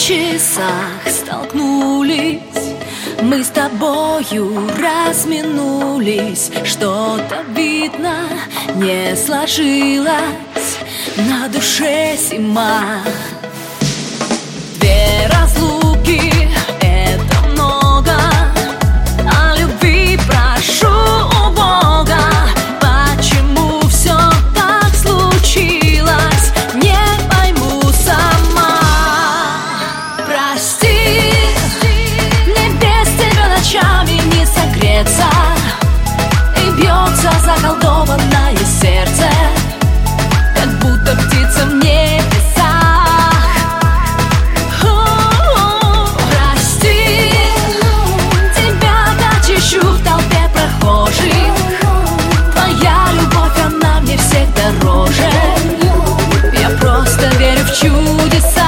часах столкнулись, мы с тобою разминулись. Что-то, видно, не сложилось, на душе зима. Две разлуки — это много, о любви прошу у Бога. Почему все так случилось, не пойму сама. Прости, мне без тебя ночами не согреться, и бьется заколдованное сердце, как будто птица в небесах. Прости, тебя как ищу в толпе прохожих. Твоя любовь, она мне всех дороже. Я просто верю в чудеса.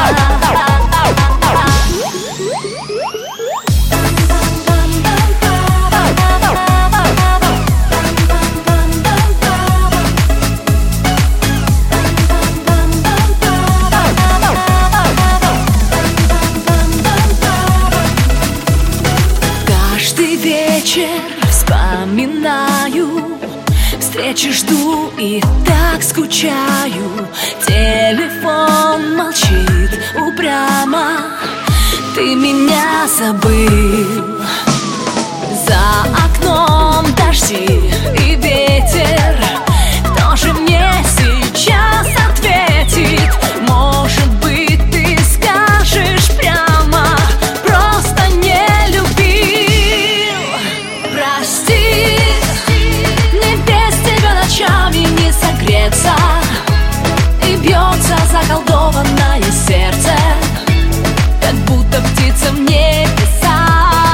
Каждый вечер вспоминаю, встречи жду и так скучаю. Телефон молчит упрямо, ты меня забыл. За окном дожди и ветер, кто же мне сейчас ответит? Может быть, ты скажешь прямо: просто не любил. Прости, мне без тебя ночами не согреться, и бьется заколдованное сердце, как будто птица в небесах.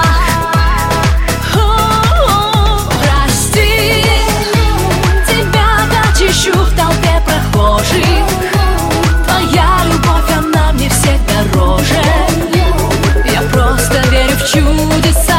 Прости, тебя как ищу в толпе прохожих. Твоя любовь, она мне всех дороже. Я просто верю в чудеса.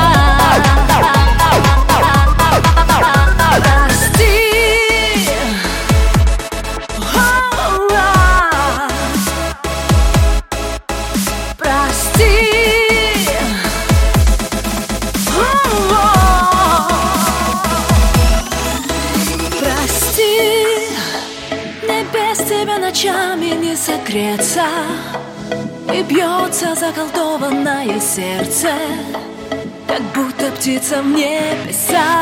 Тебя ночами не согреться, и бьется заколдованное сердце, как будто птица в небесах.